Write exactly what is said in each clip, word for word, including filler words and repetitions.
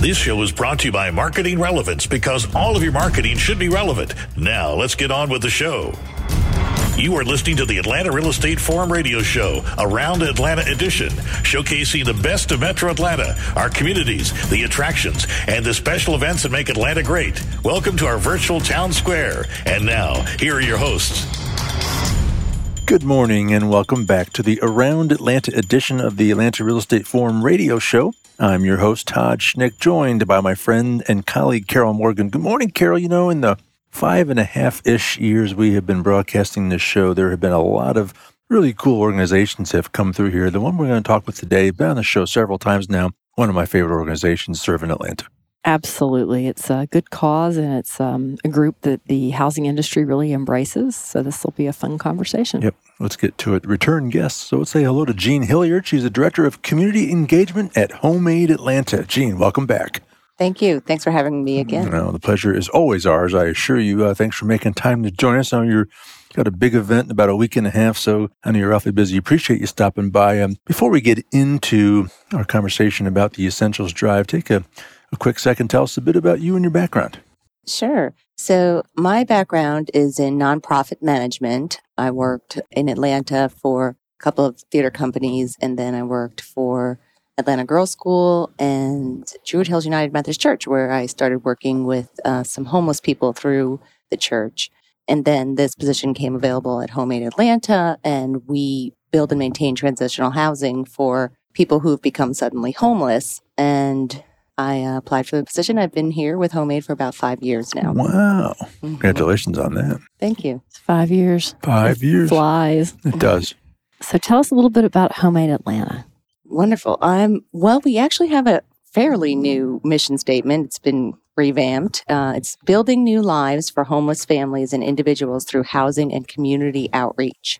This show is brought to you by Marketing Relevance, because all of your marketing should be relevant. Now, let's get on with the show. You are listening to the Atlanta Real Estate Forum radio show, Around Atlanta Edition, showcasing the best of Metro Atlanta, our communities, the attractions, and the special events that make Atlanta great. Welcome to our virtual town square. And now, here are your hosts. Good morning and welcome back to the Around Atlanta edition of the Atlanta Real Estate Forum radio show. I'm your host, Todd Schnick, joined by my friend and colleague, Carol Morgan. Good morning, Carol. You know, in the five and a half-ish years we have been broadcasting this show, there have been a lot of really cool organizations that have come through here. The one we're going to talk with today, been on the show several times now, one of my favorite organizations, Serve in Atlanta. Absolutely. It's a good cause, and it's um, a group that the housing industry really embraces. So this will be a fun conversation. Yep. Let's get to it. Return guests. So let's say hello to Jean Hilliard. She's the Director of Community Engagement at HomeAid Atlanta. Jean, welcome back. Thank you. Thanks for having me again. No, the pleasure is always ours, I assure you. Uh, thanks for making time to join us. I know you're got a big event in about a week and a half, so I know you're awfully busy. Appreciate you stopping by. Um, before we get into our conversation about the Essentials Drive, take a A quick second, tell us a bit about you and your background. Sure. So my background is in nonprofit management. I worked in Atlanta for a couple of theater companies, and then I worked for Atlanta Girls School and Druid Hills United Methodist Church, where I started working with uh, some homeless people through the church. And then this position came available at HomeAid Atlanta, and we build and maintain transitional housing for people who've become suddenly homeless. And I uh, applied for the position. I've been here with HomeAid for about five years now. Wow. Mm-hmm. Congratulations on that. Thank you. It's five years. Five it years. Flies. It does. So tell us a little bit about HomeAid Atlanta. Wonderful. Um, well, we actually have a fairly new mission statement. It's been revamped. Uh, it's building new lives for homeless families and individuals through housing and community outreach.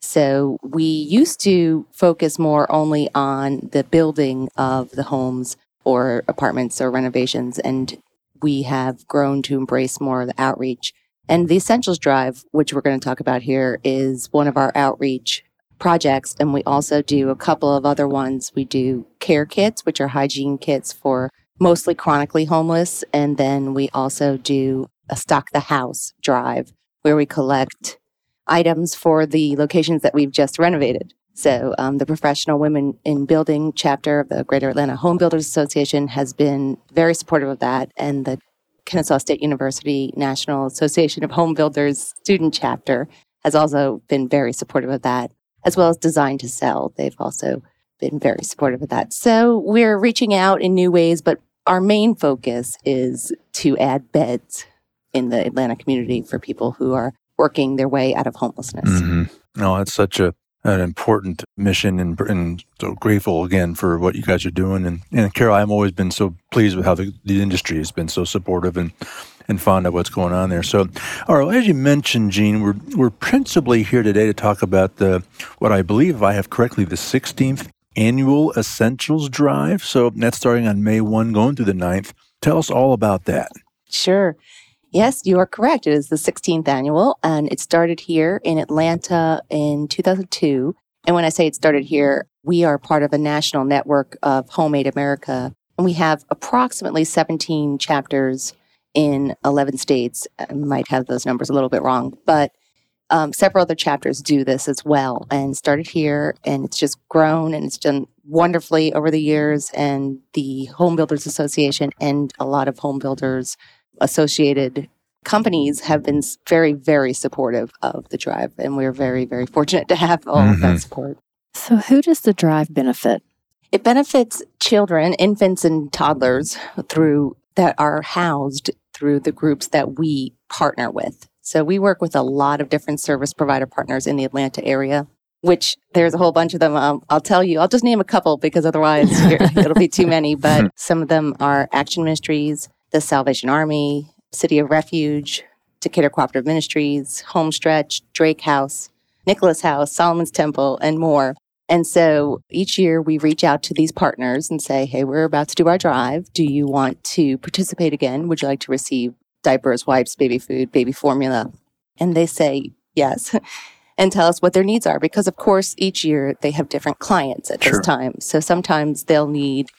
So we used to focus more only on the building of the homes or apartments or renovations, and we have grown to embrace more of the outreach. And the Essentials Drive, which we're going to talk about here, is one of our outreach projects, and we also do a couple of other ones. We do care kits, which are hygiene kits for mostly chronically homeless, and then we also do a Stock the House drive, where we collect items for the locations that we've just renovated. So um, the Professional Women in Building chapter of the Greater Atlanta Home Builders Association has been very supportive of that. And the Kennesaw State University National Association of Home Builders student chapter has also been very supportive of that, as well as Design to Sell. They've also been very supportive of that. So we're reaching out in new ways, but our main focus is to add beds in the Atlanta community for people who are working their way out of homelessness. Mm-hmm. No, it's such a an important mission, and, and so grateful again for what you guys are doing. And, and Carol, I've always been so pleased with how the, the industry has been so supportive and, and fond of what's going on there. So, all right, as you mentioned, Jean, we're we're principally here today to talk about the what I believe, if I have correctly, the sixteenth annual Essentials Drive. So that's starting on May first, going through the ninth. Tell us all about that. Sure. Yes, you are correct. It is the sixteenth annual, and it started here in Atlanta in two thousand two. And when I say it started here, we are part of a national network of HomeAid America, and we have approximately seventeen chapters in eleven states. I might have those numbers a little bit wrong, but um, several other chapters do this as well, and started here, and it's just grown, and it's done wonderfully over the years. And the Home Builders Association and a lot of home builders associated companies have been very, very supportive of the drive, and we're very, very fortunate to have all mm-hmm. of that support. So who does the drive benefit? It benefits children, infants, and toddlers through that are housed through the groups that we partner with. So we work with a lot of different service provider partners in the Atlanta area, which there's a whole bunch of them. Um, I'll tell you, I'll just name a couple because otherwise it'll be too many, but some of them are Action Ministries, the Salvation Army, City of Refuge, Decatur Cooperative Ministries, Homestretch, Drake House, Nicholas House, Solomon's Temple, and more. And so each year we reach out to these partners and say, hey, we're about to do our drive. Do you want to participate again? Would you like to receive diapers, wipes, baby food, baby formula? And they say yes, and tell us what their needs are. Because, of course, each year they have different clients at Sure. this time. So sometimes they'll need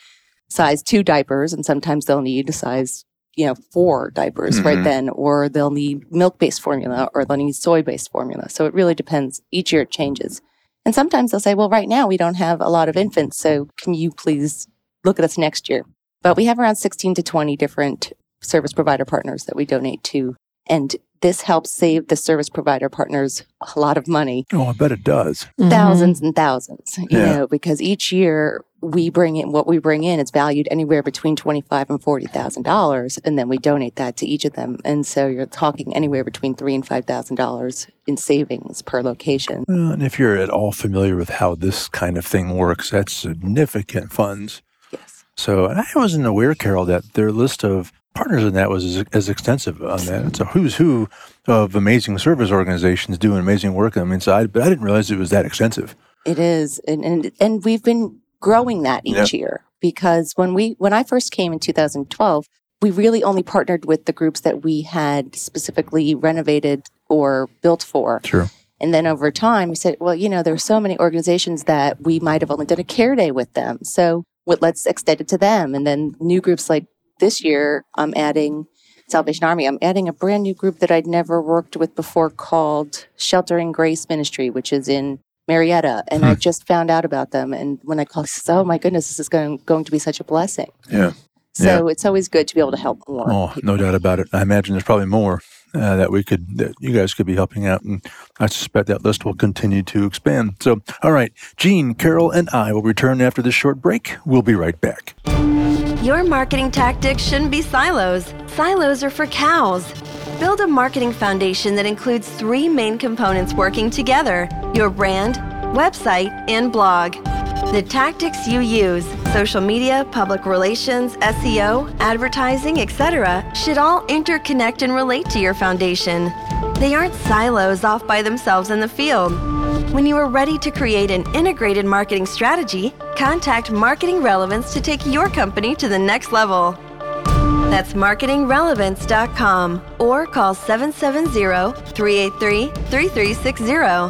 size two diapers, and sometimes they'll need a size, you know, four diapers Mm-hmm. right then, or they'll need milk-based formula, or they'll need soy-based formula. So it really depends. Each year it changes. And sometimes they'll say, well, right now we don't have a lot of infants, so can you please look at us next year? But we have around sixteen to twenty different service provider partners that we donate to. And this helps save the service provider partners a lot of money. Oh, I bet it does. Mhm. Thousands and thousands, you Yeah. know, because each year we bring in what we bring in is valued anywhere between twenty-five and forty thousand dollars, and then we donate that to each of them. And so you're talking anywhere between three and five thousand dollars in savings per location. Well, and if you're at all familiar with how this kind of thing works, that's significant funds. Yes. So, and I wasn't aware, Carol, that their list of partners in that was as, as extensive on that. It's a who's who of amazing service organizations doing amazing work on the inside, but I didn't realize it was that extensive. It is, and and and we've been growing that each Yep. year, because when we when I first came in two thousand twelve, we really only partnered with the groups that we had specifically renovated or built for. Sure. And then over time, we said, well, you know, there are so many organizations that we might have only done a care day with them, so what, let's extend it to them. And then new groups like this year, I'm adding Salvation Army. I'm adding a brand new group that I'd never worked with before called Sheltering Grace Ministry, which is in Marietta. And I just found out about them. And when I called, I said, oh my goodness, this is going, going to be such a blessing. Yeah. So it's always good to be able to help more. Oh, people. no doubt about it. I imagine there's probably more uh, that we could, that you guys could be helping out. And I suspect that list will continue to expand. So, all right, Gene, Carol, and I will return after this short break. We'll be right back. Your marketing tactics shouldn't be silos. Silos are for cows. Build a marketing foundation that includes three main components working together: your brand, website, and blog. The tactics you use, social media, public relations, S E O, advertising, et cetera, should all interconnect and relate to your foundation. They aren't silos off by themselves in the field. When you are ready to create an integrated marketing strategy, contact Marketing Relevance to take your company to the next level. That's marketing relevance dot com or call seven seven zero, three eight three, three three six zero.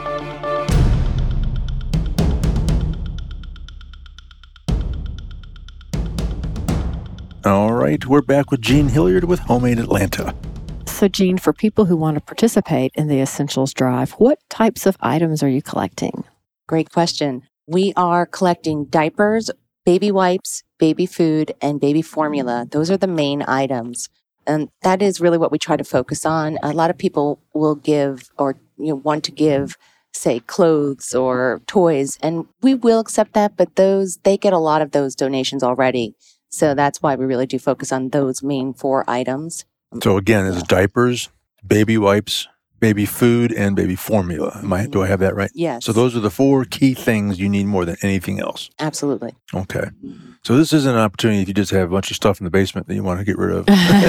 All right, we're back with Gene Hilliard with Homemade Atlanta. So, Gene, for people who want to participate in the Essentials Drive, what types of items are you collecting? Great question. We are collecting diapers, baby wipes, baby food, and baby formula. Those are the main items. And that is really what we try to focus on. A lot of people will give or you know want to give, say, clothes or toys, and we will accept that, but those they get a lot of those donations already. So that's why we really do focus on those main four items. So again, it's diapers, baby wipes, baby food, and baby formula. Am I, do I have that right? Yes. So those are the four key things you need more than anything else. Absolutely. Okay. So this isn't an opportunity if you just have a bunch of stuff in the basement that you want to get rid of.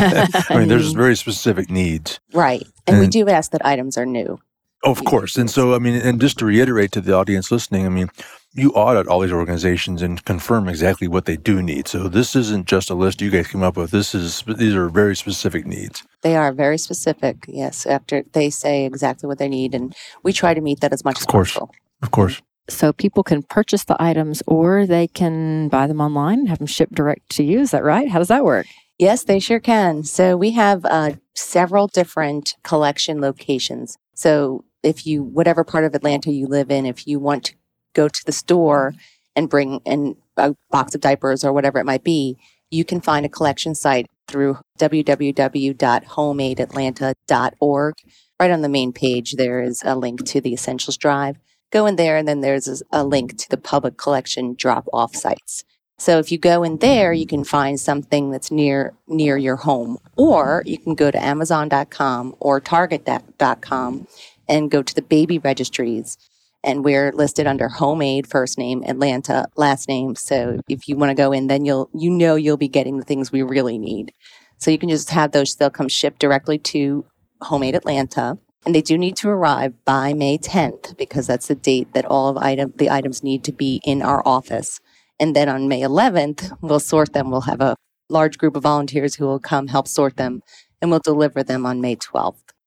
I mean, there's very specific needs. Right. And, we And- do ask that items are new. Oh, of course. And so, I mean, and just to reiterate to the audience listening, I mean, you audit all these organizations and confirm exactly what they do need. So this isn't just a list you guys came up with. This is, these are very specific needs. They are very specific, yes, after they say exactly what they need. And we try to meet that as much Of as course. possible. Of course. So people can purchase the items or they can buy them online and have them shipped direct to you. Is that right? How does that work? Yes, they sure can. So we have uh, several different collection locations. So if you, whatever part of Atlanta you live in, if you want to go to the store and bring in a box of diapers or whatever it might be, you can find a collection site through w w w dot homemade atlanta dot org. Right on the main page, there is a link to the Essentials Drive. Go in there, and then there's a link to the public collection drop-off sites. So if you go in there, you can find something that's near near your home, or you can go to amazon dot com or target dot com and go to the baby registries. And we're listed under Homemade, first name, Atlanta, last name. So if you want to go in, then you'll you know you'll be getting the things we really need. So you can just have those, they'll come shipped directly to Homemade Atlanta. And they do need to arrive by May tenth, because that's the date that all of item the items need to be in our office. And then on May eleventh, we'll sort them. We'll have a large group of volunteers who will come help sort them, and we'll deliver them on May twelfth.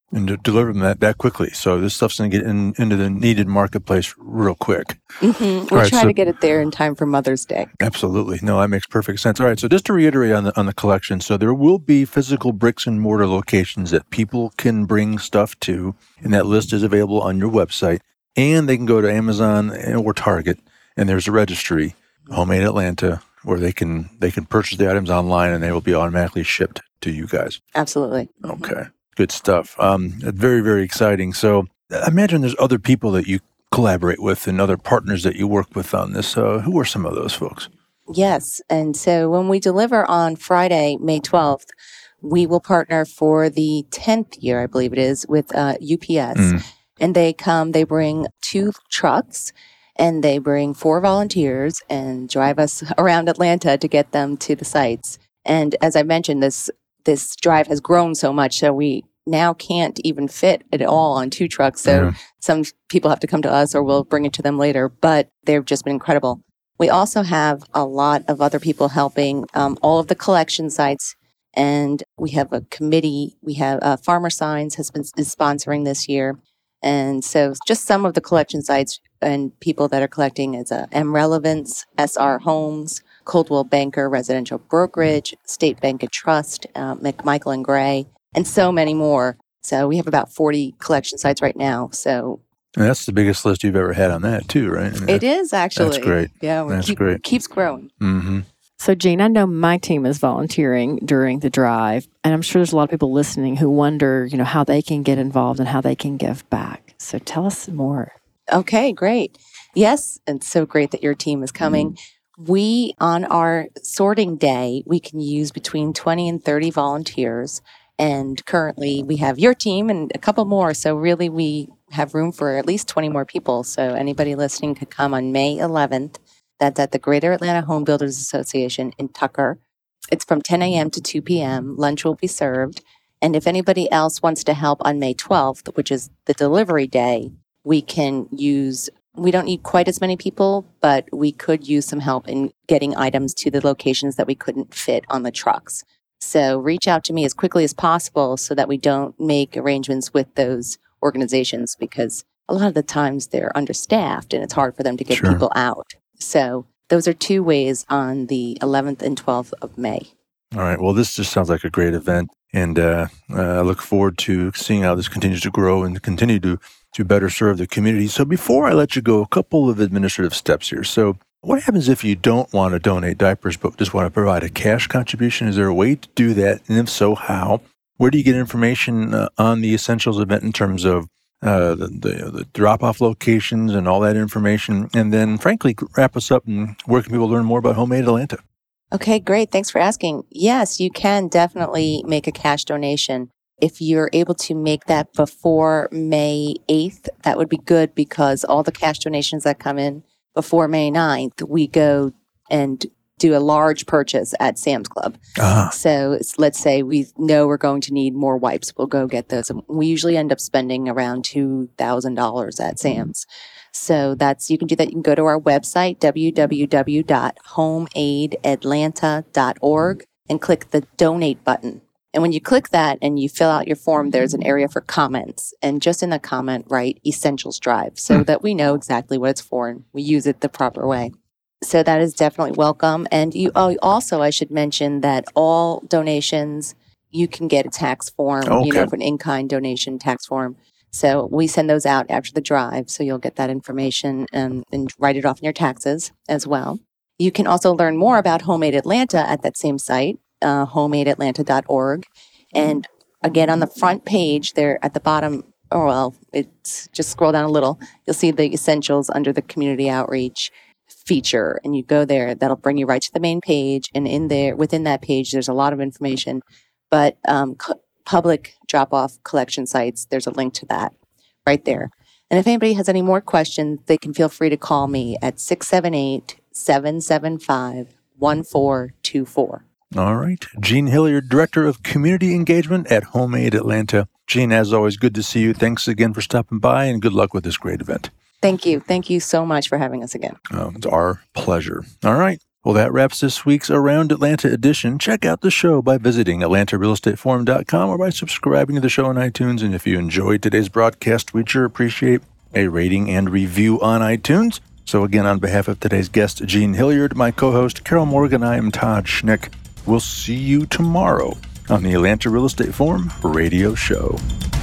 and to deliver them that, that quickly. So this stuff's going to get in, into the needed marketplace real quick. Mm-hmm. We'll right, try so, to get it there in time for Mother's Day. Absolutely. No, that makes perfect sense. All right. So just to reiterate on the on the collection, so there will be physical bricks and mortar locations that people can bring stuff to, and that list is available on your website. And they can go to Amazon or Target, and there's a registry, Homemade Atlanta, where they can they can purchase the items online, and they will be automatically shipped to you guys. Absolutely. Okay. Good stuff. Um, very, very exciting. So I imagine there's other people that you collaborate with and other partners that you work with on this. Uh, who are some of those folks? Yes. And so when we deliver on Friday, May twelfth, we will partner for the tenth year, I believe it is, with uh, U P S. Mm. And they come, they bring two trucks, and they bring four volunteers and drive us around Atlanta to get them to the sites. And as I mentioned, this this drive has grown so much, so we now can't even fit it all on two trucks. So yeah. Some people have to come to us, or we'll bring it to them later. But they've just been incredible. We also have a lot of other people helping um, all of the collection sites. And we have a committee. We have uh, Farmer Signs has been is sponsoring this year. And so just some of the collection sites and people that are collecting is uh, M Relevance, S R Homes, Coldwell Banker Residential Brokerage, State Bank and Trust, uh, McMichael and Gray, and so many more. So we have about forty collection sites right now. So and that's the biggest list you've ever had on that too, right? I mean, it is actually. That's great. Yeah, that's keep, great. Keeps growing. Mm-hmm. So, Jean, I know my team is volunteering during the drive, and I'm sure there's a lot of people listening who wonder, you know, how they can get involved and how they can give back. So tell us more. Okay, great. Yes, it's so great that your team is coming. Mm-hmm. We, on our sorting day, we can use between twenty and thirty volunteers. And currently we have your team and a couple more. So really we have room for at least twenty more people. So anybody listening could come on May eleventh. That's at the Greater Atlanta Home Builders Association in Tucker. It's from ten a.m. to two p.m. Lunch will be served. And if anybody else wants to help on May twelfth, which is the delivery day, we can use, we don't need quite as many people, but we could use some help in getting items to the locations that we couldn't fit on the trucks. So reach out to me as quickly as possible so that we don't make arrangements with those organizations, because a lot of the times they're understaffed and it's hard for them to get sure. people out. So those are two ways on the eleventh and twelfth of May. All right. Well, this just sounds like a great event. And uh, uh, I look forward to seeing how this continues to grow and continue to, to better serve the community. So before I let you go, a couple of administrative steps here. So what happens if you don't want to donate diapers but just want to provide a cash contribution? Is there a way to do that? And if so, how? Where do you get information uh, on the Essentials event in terms of Uh, the, the, the drop-off locations and all that information? And then, frankly, wrap us up, and where can people learn more about Homemade Atlanta? Okay, great. Thanks for asking. Yes, you can definitely make a cash donation. If you're able to make that before May eighth, that would be good, because all the cash donations that come in before May ninth, we go and do a large purchase at Sam's Club. Uh-huh. So it's, let's say we know we're going to need more wipes. We'll go get those. We usually end up spending around two thousand dollars at Sam's. So that's, you can do that. You can go to our website, w w w dot home aid atlanta dot org, and click the donate button. And when you click that and you fill out your form, there's an area for comments. And just in the comment, write Essentials Drive, so hmm. that we know exactly what it's for and we use it the proper way. So that is definitely welcome. And you oh, also, I should mention that all donations, you can get a tax form, okay. you know, for an in-kind donation tax form. So we send those out after the drive. So you'll get that information and, and write it off in your taxes as well. You can also learn more about Homemade Atlanta at that same site, uh, home aid atlanta dot org. And again, on the front page there at the bottom, oh, well, it's just scroll down a little. You'll see the essentials under the community outreach feature, and you go there. That'll bring you right to the main page. And in there, within that page, there's a lot of information. But um, co- public drop-off collection sites, there's a link to that right there. And if anybody has any more questions, they can feel free to call me at six seven eight, seven seven five, one four two four. All right. Jean Hilliard, Director of Community Engagement at Homemade Atlanta. Jean, as always, good to see you. Thanks again for stopping by, and good luck with this great event. Thank you. Thank you so much for having us again. Oh, it's our pleasure. All right. Well, that wraps this week's Around Atlanta edition. Check out the show by visiting Atlanta Real Estate Forum dot com or by subscribing to the show on iTunes. And if you enjoyed today's broadcast, we'd sure appreciate a rating and review on iTunes. So again, on behalf of today's guest, Gene Hilliard, my co-host, Carol Morgan, I am Todd Schnick. We'll see you tomorrow on the Atlanta Real Estate Forum radio show.